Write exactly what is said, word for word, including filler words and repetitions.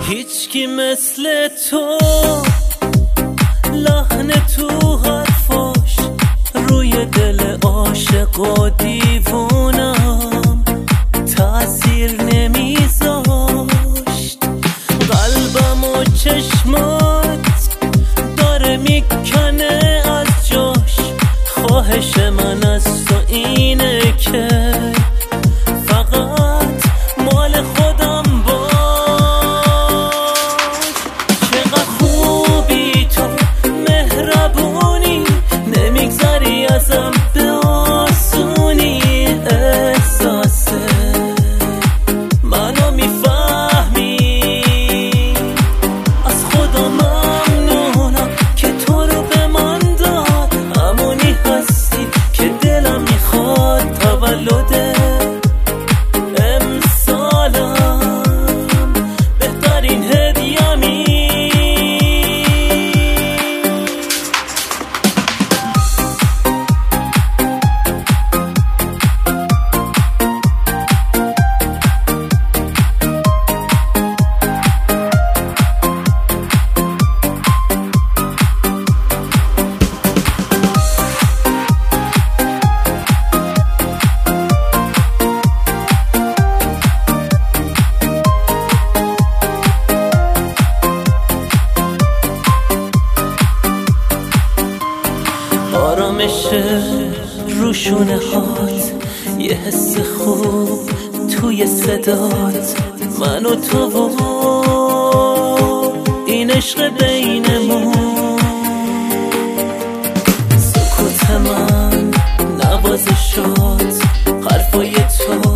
هیچکی مثل تو لحن تو حرفاش روی دل عاشق و دیوونم تأثیر نمیذاشت. قلبم و چشمات داره میکنه از جاش. خواهش من از تو اینه که فقط مال خودم باش. چقدر خوبی تو، مهربونی، نمیگذری ازم به آسونی. احساس منو میفهمی، از خدا ممنونم که تو رو به من داد. همونی هستی که دلم میخواد تولد امسالم بهترین هدیه‌می. آرامشه روشونه هات، یه حس خوب توی صدات. من و تو و این عشق بینمون. سکوت من نوازشات، حرفای تو